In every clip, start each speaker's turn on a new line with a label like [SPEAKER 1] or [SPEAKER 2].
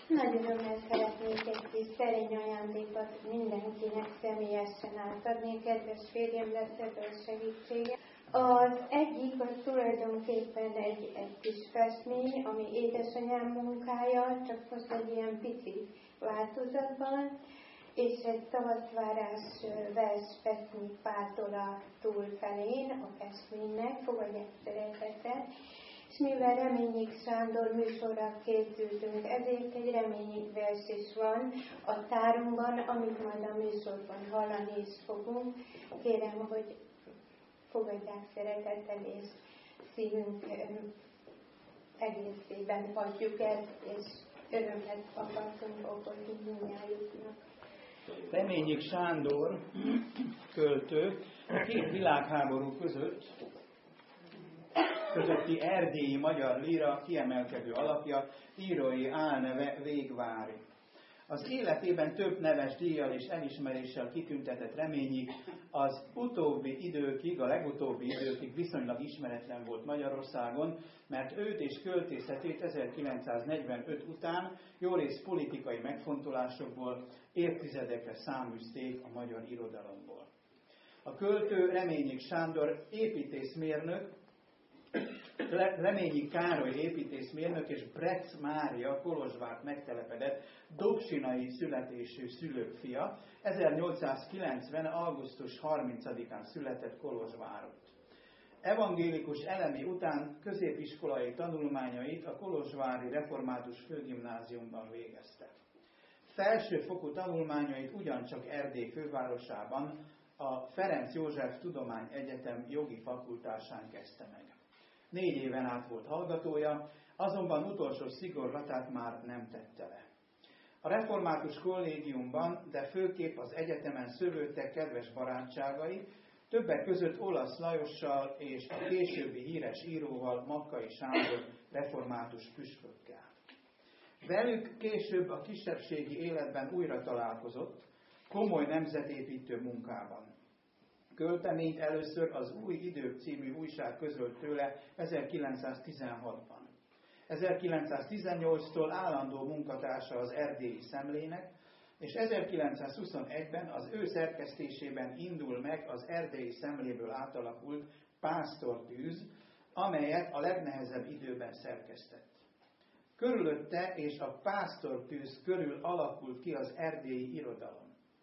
[SPEAKER 1] Nagy örömmel szeretnék egy kis szerény ajándékot mindenkinek személyesen átadni, kedves férjem lesz ebből segítsége. Az egyik az tulajdonképpen egy kis festmény, ami édesanyám munkája, csak most egy ilyen pici változatban, és egy tavaszvárás vers Petnik Páltól a túlfelén a festménynek, fogadják szeretettel. És mivel Reményik Sándor műsorra készültünk, ezért egy Reményik vers is van a tárunkban, amit majd a műsorban hallani is fogunk. Kérem, hogy fogadják szeretettel, és szívünk egészében hagyjuk ezt, és örömet akartunk okozni mindnyájuknak.
[SPEAKER 2] Reményik Sándor költő a két világháború közötti erdélyi magyar líra kiemelkedő alapja, írói álneve Végvári. Az életében több neves díjjal és elismeréssel kitüntetett Reményik az legutóbbi időkig viszonylag ismeretlen volt Magyarországon, mert őt és költészetét 1945 után jórész politikai megfontolásokból évtizedekre száműzték a magyar irodalomból. A költő Reményik Sándor építészmérnök, Reményik Károly építészmérnök és Brecz Mária Kolozsvárt megtelepedett dobsinai születésű szülők fia, 1890. augusztus 30-án született Kolozsvárott. Evangélikus elemi után középiskolai tanulmányait a kolozsvári református főgimnáziumban végezte. Felsőfokú tanulmányait ugyancsak Erdély fővárosában, a Ferenc József Tudományegyetem jogi fakultásán kezdte meg. 4 éven át volt hallgatója, azonban utolsó szigorlatát már nem tette le. A református kollégiumban, de főképp az egyetemen szövődtek kedves barátságai, többek között Olasz Lajossal és a későbbi híres íróval, Makkai Sándor református püspökkel. Velük később a kisebbségi életben újra találkozott, komoly nemzetépítő munkában. Költeményt először az Új Idők című újság közölt tőle 1916-ban. 1918-tól állandó munkatársa az Erdélyi Szemlének, és 1921-ben az ő szerkesztésében indul meg az Erdélyi Szemléből átalakult Pásztortűz, amelyet a legnehezebb időben szerkesztett. Körülötte és a Pásztortűz körül alakult ki az erdélyi irodalom.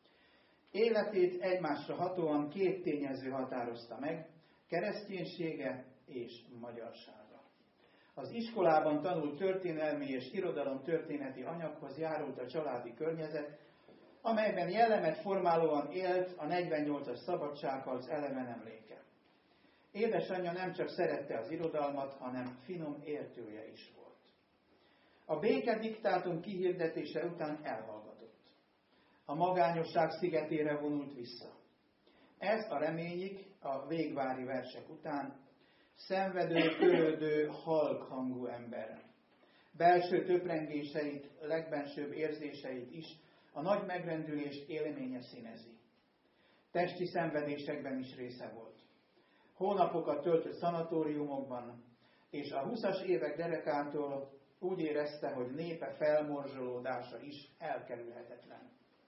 [SPEAKER 2] Életét egymásra hatóan 2 tényező határozta meg, kereszténysége és magyarsága. Az iskolában tanult történelmi és irodalomtörténeti anyaghoz járult a családi környezet, amelyben jellemet formálóan élt a 48-as szabadságharc eleven emléke. Édesanyja nem csak szerette az irodalmat, hanem finom értője is volt. A békediktátum kihirdetése után elhallgatott. A magányosság szigetére vonult vissza. Ez a Reményik a végvári versek után szenvedő, törődő, halk hangú ember. Belső töprengéseit, legbensőbb érzéseit is a nagy megrendülés élménye színezi. Testi szenvedésekben is része volt. Hónapokat töltött szanatóriumokban, és a 20-as évek derekától úgy érezte, hogy népe felmorzsolódása is elkerülhetetlen.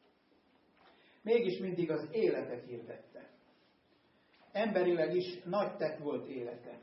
[SPEAKER 2] Mégis mindig az életet hirdette. Emberileg is nagy tett volt élete.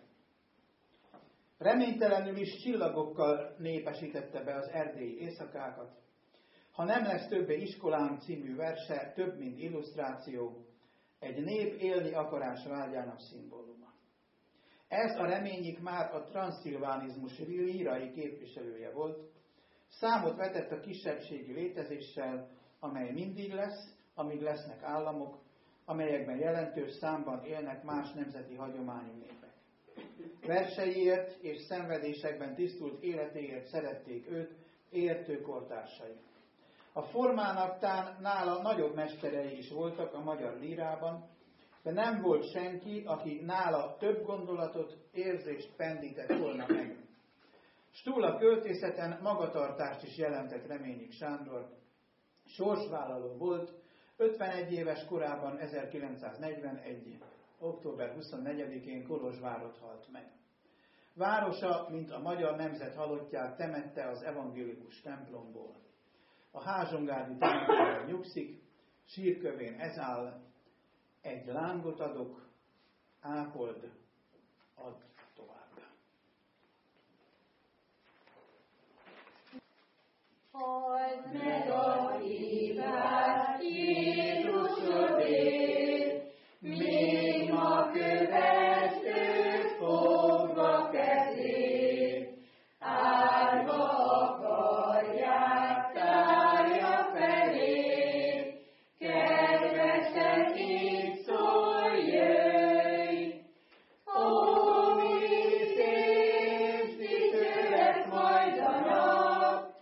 [SPEAKER 2] Reménytelenül is csillagokkal népesítette be az erdélyi éjszakákat. Ha nem lesz többé iskolánk című verse, több, mint illusztráció, egy nép élni akarás vágyának szimbóluma. Ez a Reményik már a transzilvánizmus lírai képviselője volt, számot vetett a kisebbségi létezéssel, amely mindig lesz, amíg lesznek államok, amelyekben jelentős számban élnek más nemzeti hagyományú népek. Verseiért és szenvedésekben tisztult életéért szerették őt értő kortársai. A formának tán nála nagyobb mesterei is voltak a magyar lírában, de nem volt senki, aki nála több gondolatot, érzést pendített volna meg. S túl a költészeten magatartást is jelentett Reményik Sándor. Sorsvállaló volt, 51 éves korában 1941. október 24-én Kolozsvárott halt meg. Városa, mint a magyar nemzet halottját temette az evangélikus templomból. A Házsongárdi temetőben nyugszik, sírkövén ez áll, egy lángot adok, ápold, add tovább.
[SPEAKER 3] Halld meg a hívást Jézusodért, még ma kövesd őt fogva kezét, állva akarják tárja felé, kedvesen így szól, jöjj! Ó, mi szép, dicső lesz majd a nap,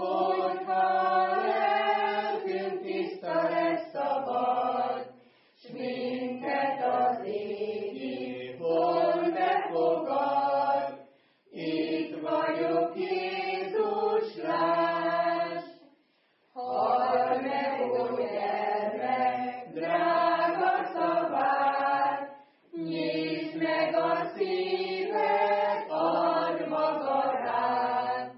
[SPEAKER 3] hogyha lelkünk tiszta lesz szabad, s minket az égi hol befogad. Itt vagyok, Jézus, lásd! Halld meg, ó gyermek, drága szavát, nyisd meg a szíved, add magad rád.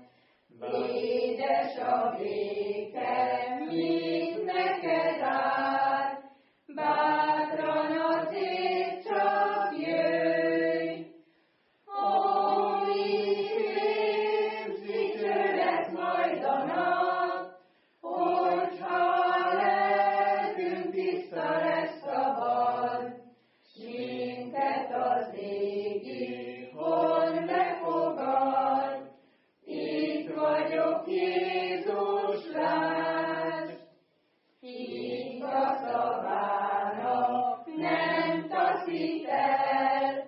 [SPEAKER 3] Édes a béke, nyit neked át, bátran azért csak jöjj. Ó, mi szép, dicső lesz majd a nap, hogyha lelkünk tiszta lesz szabad, s minket az égi hol befogad. Itt vagyok, Jézus, lásd! Higgy a szavának, nem taszít el,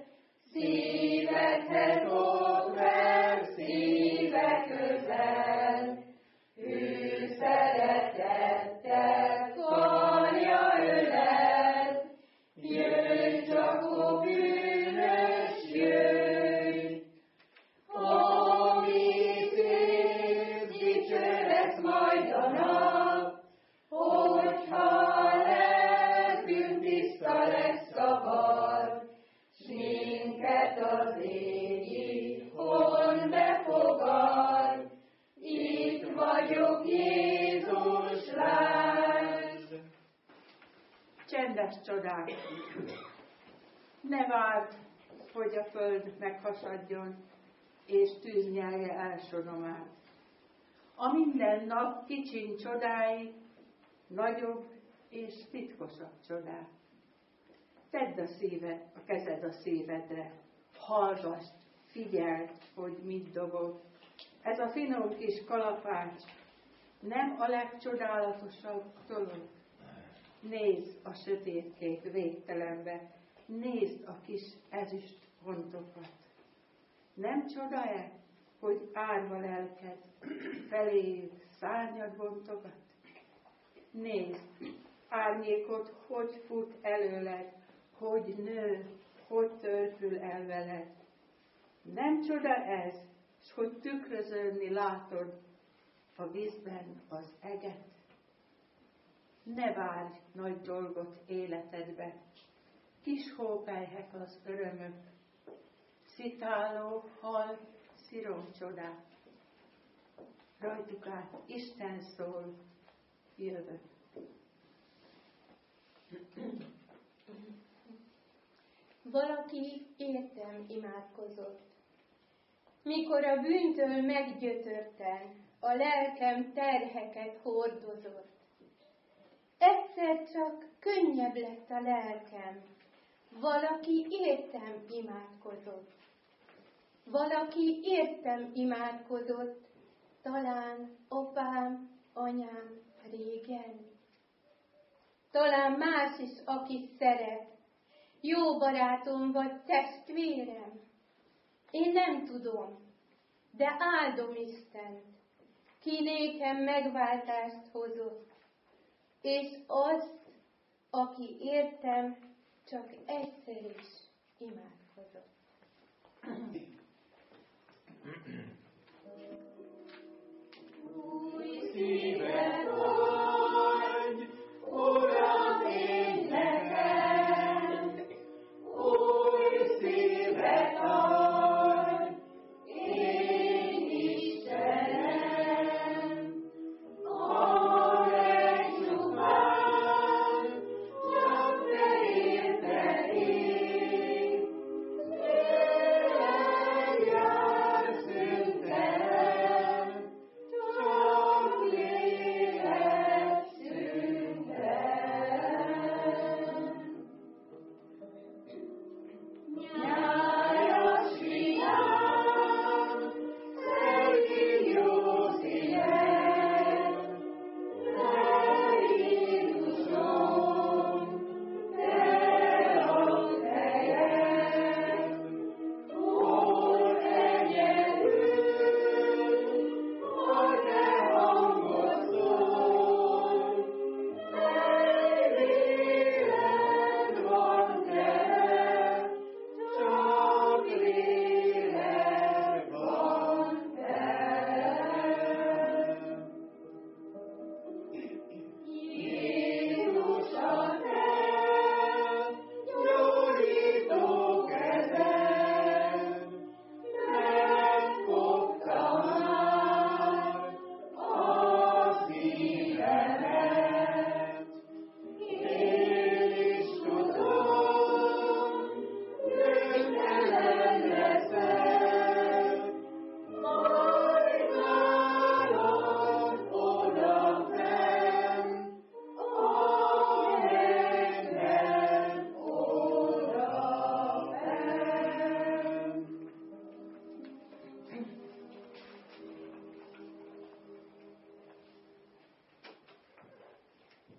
[SPEAKER 3] szívedhez ott ver, szíve közel. Ő szeretettel karja ölel, jöjj csak, ó bűnös, jöjj! Ó, mi szép, dicső lesz majd a nap, hogyha lelkünk tiszta lesz szabad, s minket az égi hol befogad. Itt vagyok, Jézus, lásd!
[SPEAKER 4] Csendes csodák! Ne várd, hogy a föld meghasadjon, és tűz nyelje el Sodomát. A minden nap kicsin csodái, nagyobb és titkosabb csodák. Tedd a kezed a szívedre, hallgass, figyeld, hogy mit dobog. Ez a finom kis kalapács nem a legcsodálatosabb dolog. Nézd a sötétkék végtelenbe, nézd a kis ezüst pontokat. Nem csoda-e, hogy árva lelked feléjük szárnyat bontogat? Nézd, árnyékot hogy fut előled, hogy nő, hogy törpül el veled. Nem csoda ez, s hogy tükröződni látod a vízben az eget? Ne várj nagy dolgot életedbe, kis hópelyhek az örömök, szitáló, hal, szirom csodák. Rajtuk át Isten szól, jövök.
[SPEAKER 1] Valaki értem imádkozott. Mikor a bűntől meggyötörten, a lelkem terheket hordozott. Egyszer csak könnyebb lett a lelkem, valaki értem imádkozott. Valaki értem imádkozott, talán apám, anyám régen. Talán más is, aki szeret, jó barátom vagy testvérem. Én nem tudom, de áldom Istent, ki nékem megváltást hozott, és azt, aki értem, csak egyszer is imádkozott.
[SPEAKER 3] Új szívet adj, Uram, én nekem, új szívet adj,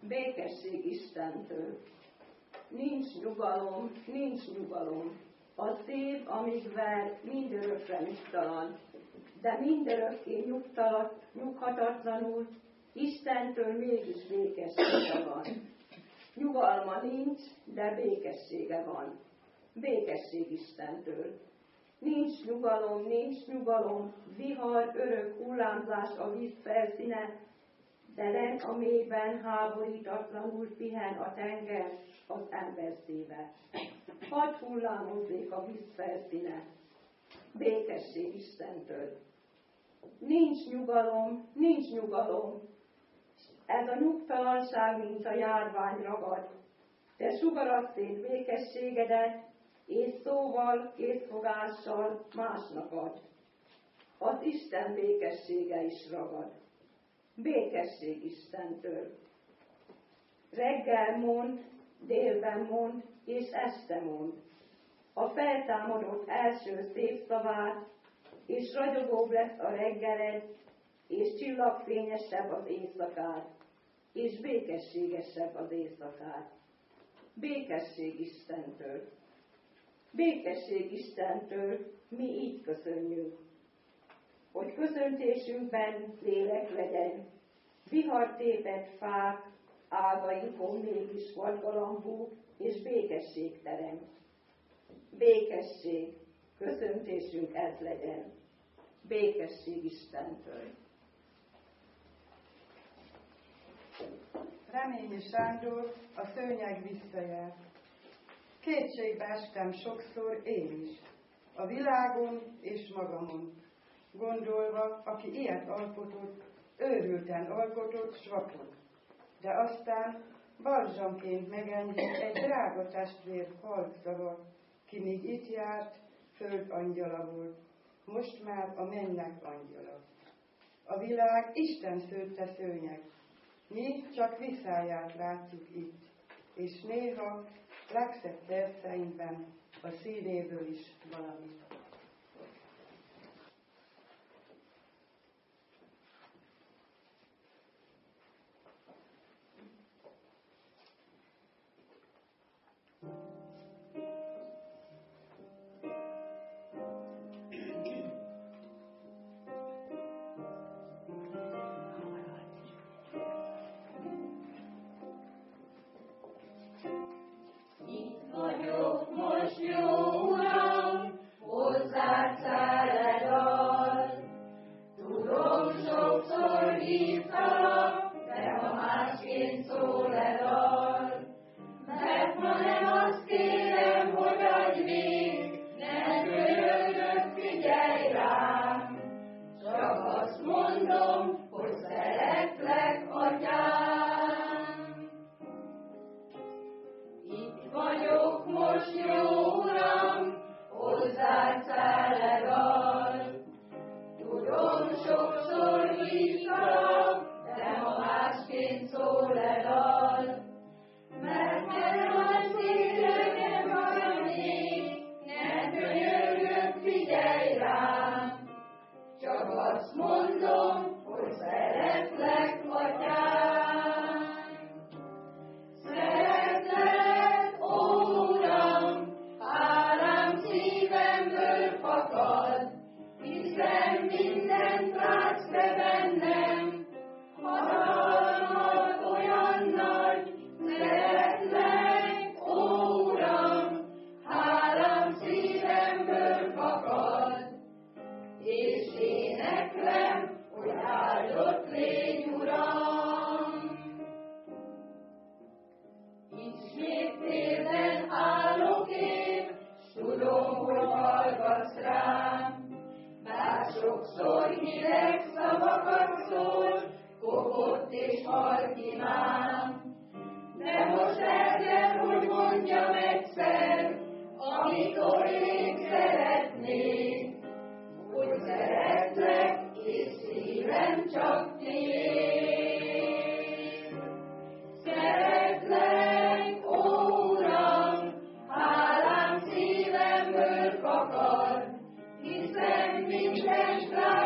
[SPEAKER 3] békesség Istentől. Nincs nyugalom. A szív, amíg ver, mindörökre nyugtalan, de mindörökké nyughatatlanul, Istentől mégis békessége van. Nyugalma nincs, de békessége van. Békesség Istentől. Nincs nyugalom, vihar, örök hullámzás a víz felszíne, de lent a mélyben háborítatlanul pihen a tenger az ember szíve. Hadd hullámozzék a víz felszíne. Békesség Istentől. Nincs nyugalom. Ez a nyugtalanság, mint a járvány ragad. Te sugarazd szét békességedet, és szóval, készfogással másnak ad. Az Isten békessége is ragad. Békesség Istentől. Reggel mond, délben mond, és este mond. A feltámadott első szép szavát, és ragyogóbb lesz a reggeled, és csillagfényesebb az éjszakád, és békességesebb az éjszakád. Békesség Istentől. Békesség Istentől, mi így köszönjük, hogy köszöntésünkben lélek legyen, vihartépett fák, ágainkon mégis vadgalambú, és békesség terem. Békesség, köszöntésünk ez legyen. Békesség Istentől.
[SPEAKER 5] Reményi Sándor, a szőnyeg visszajárt. Kétségbe estem sokszor én is, a világon és magamon, gondolva, aki ilyet alkotott, őrülten alkotott, s vakon. De aztán balzsamként megenged egy drága testvér halkszava, ki még itt járt, föld angyala volt, most már a mennek angyala. A világ Isten szőtte szőnyeg, mi csak viszáját látjuk itt, és néha legszebb perceinkben a szívéből is valamit.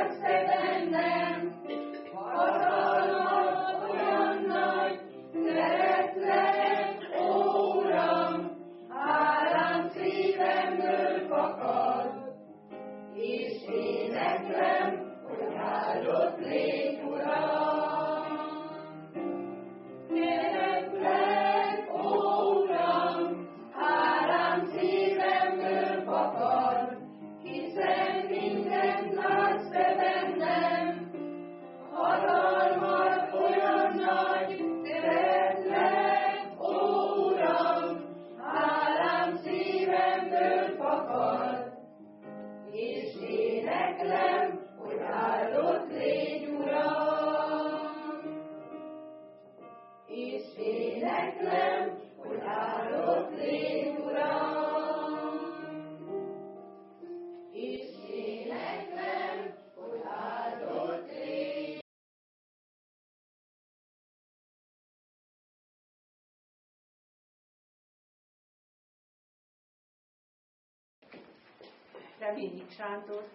[SPEAKER 3] Hatalmat olyan nagy,
[SPEAKER 4] Reményik Sándor,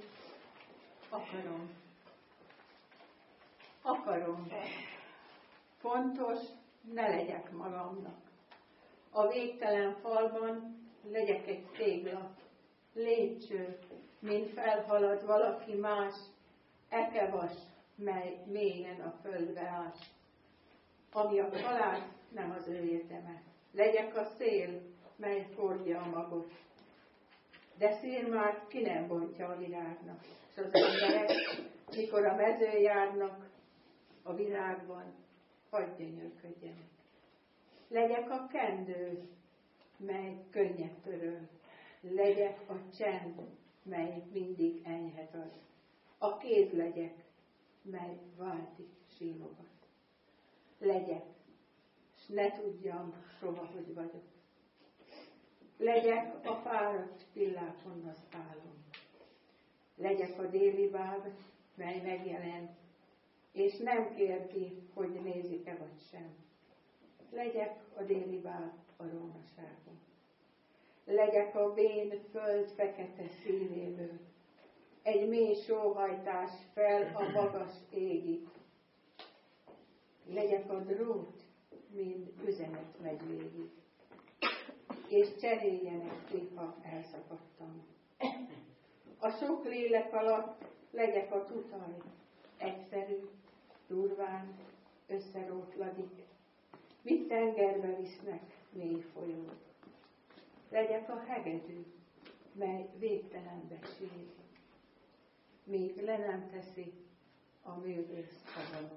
[SPEAKER 4] akarom. Fontos, ne legyek magamnak. A végtelen falban legyek egy tégla, lépcső, mint felhalad valaki más, ekevas, mely mélyen a földbe ás. Ami a család, nem az ő érdeme. Legyek a szél, mely hordja a magot. De szél már ki nem bontja a virágnak. És az emberek, mikor a mezőn járnak, a világban, hadd gyönyörködjenek. Legyek a kendő, mely könnyet töröl. Legyek a csend, mely mindig enyhet ad. A kéz legyek, mely váltig símogat. Legyek, s ne tudjam soha, hogy vagyok. Legyek a fáradt pillákon az álom. Legyek a déli báb, mely megjelent, és nem kérdi, hogy nézik-e vagy sem. Legyek a déli báb a rómaságon. Legyek a vén föld fekete szívéből, egy mély sóhajtás fel a magas égig. Legyek a drót, mind üzenet megy végig, és cseréljenek ki, ha elszakadtam. A sok lélek alatt legyek a tutaj, egyszerű, durván, összerótladik, mit tengerbe visznek mély folyók. Legyek a hegedű, mely végtelenbe sír, míg le nem teszi a művész havalót.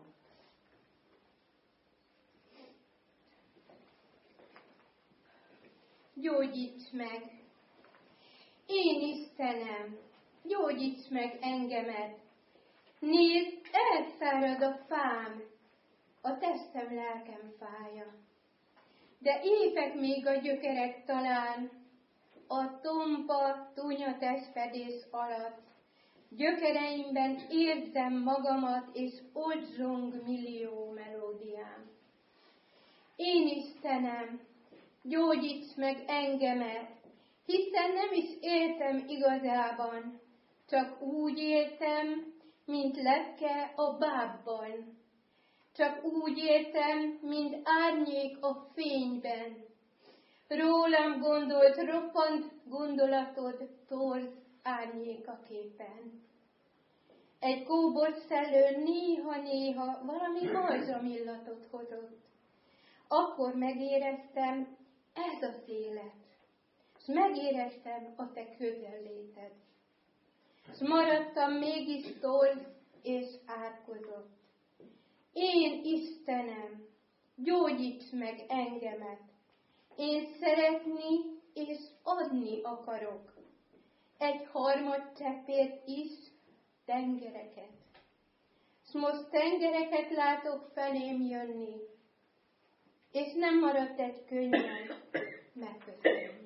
[SPEAKER 1] Gyógyíts meg! Én Istenem, gyógyíts meg engemet! Nézd, elszárad a fám, a testem, lelkem fája. De épek még a gyökerek talán, a tompa, tunya testfedés alatt. Gyökereimben érzem magamat, és ott zsong millió melódiám. Én Istenem, gyógyíts meg engemet, hiszen nem is éltem igazában, csak úgy éltem, mint lepke a bábban. Csak úgy éltem, mint árnyék a fényben. Rólam gondolt roppant gondolatod torz árnyékaképpen. Egy kóbor szellő néha-néha valami balzsamillatot hozott. Akkor megéreztem, ez az élet, és megéreztem a te közelléted. És maradtam mégis torz és árkozott. Én Istenem, gyógyíts meg engemet, én szeretni és adni akarok. Egy harmad cseppért is tengereket. S most tengereket látok felém jönni, és nem maradt egy könnyen megköszönni.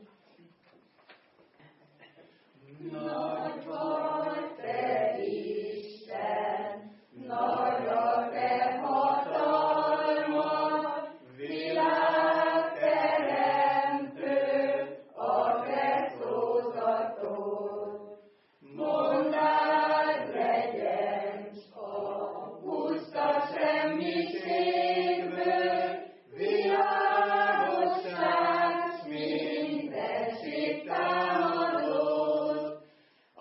[SPEAKER 3] Nagy vagy te Isten, nagy a te hatalmad, világteremtő, a te szózatod. Mondd át legyen a puszta semmiségből, világosság, s mindenség támadott.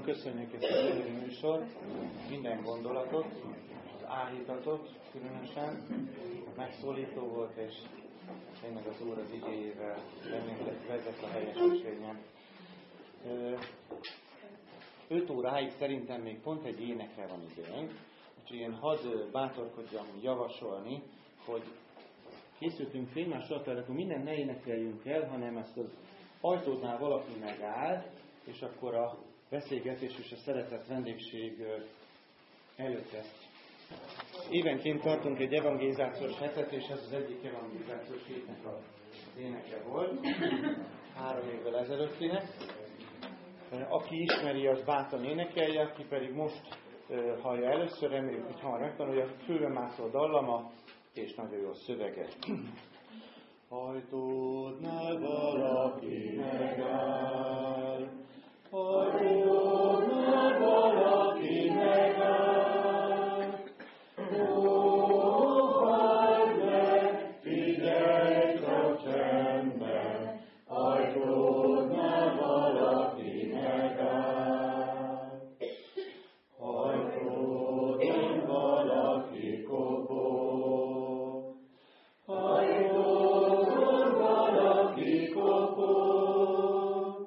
[SPEAKER 6] köszönjük ezt a gyönyörű műsort, minden gondolatot, az áhítatot különösen, megszólító volt, és tényleg az Úr az igéjével bennünket vezet a helyes ösvényen. 5 óráig szerintem még pont egy énekre van időnk, úgyhogy én hadd bátorkodjam javasolni, hogy készültünk fénymás sorokra, akkor minden ne énekeljünk el, hanem ezt az ajtódnál valaki megáll, és akkor a beszélgetés és a szeretett vendégség előtt ezt. Évenként tartunk egy evangelizációs hetet, és ez az egyik evangelizációs hétnek az éneke volt, 3 évvel ezelőttinek. Aki ismeri, az bátran énekelje, aki pedig most hallja először, reméljük, hogy hamar megtanulja, fülbemászó dallama, és nagyon jó szövege. Ajtódnál valaki megáll, ajtódnál valaki megáll, hallj meg, figyelj csak csendben, ajtódnál valaki megáll, ajtódnál valaki kopog, ajtódnál valaki kopog,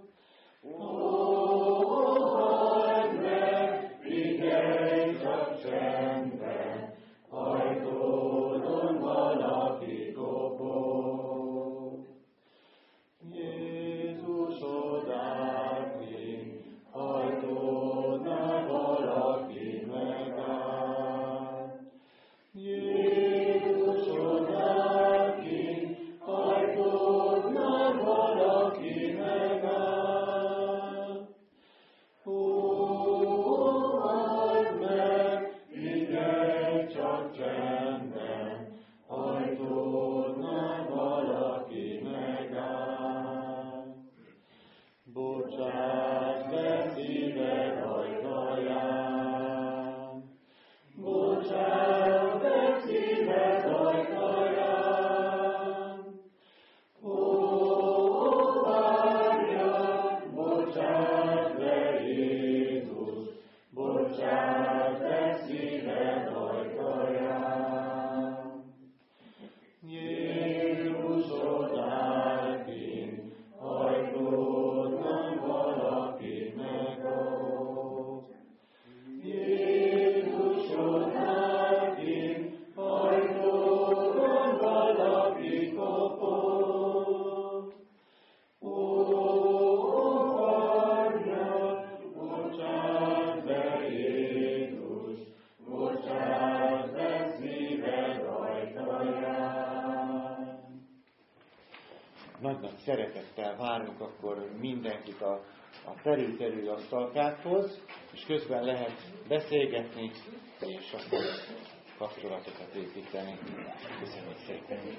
[SPEAKER 6] hallj meg, figyelj csak csendben, ajtódon valaki kopog. Jézus odakint, ajtódnál valaki megáll. Jézus odakint, ajtódnál valaki megáll. Hallj meg, figyelj csak csendben, ajtódnál valaki megáll. Bocsáss be szíved ajtaján, bocsáss be szíved ajtaján, várja, bocsáss be Jézus, bocsáss be szíved ajtaján. Jézus odakint, ajtódnál valaki megáll. Jézus odakint, ajtódon valaki kopog. Várja, bocsáss be Jézus, bocsáss be szíved ajtaján. Nagy-nagy szeretettel várunk akkor mindenkit a terülterű asztalkákhoz, és közben lehet beszélgetni, és akkor kapcsolatokat építeni. Köszönöm szépen!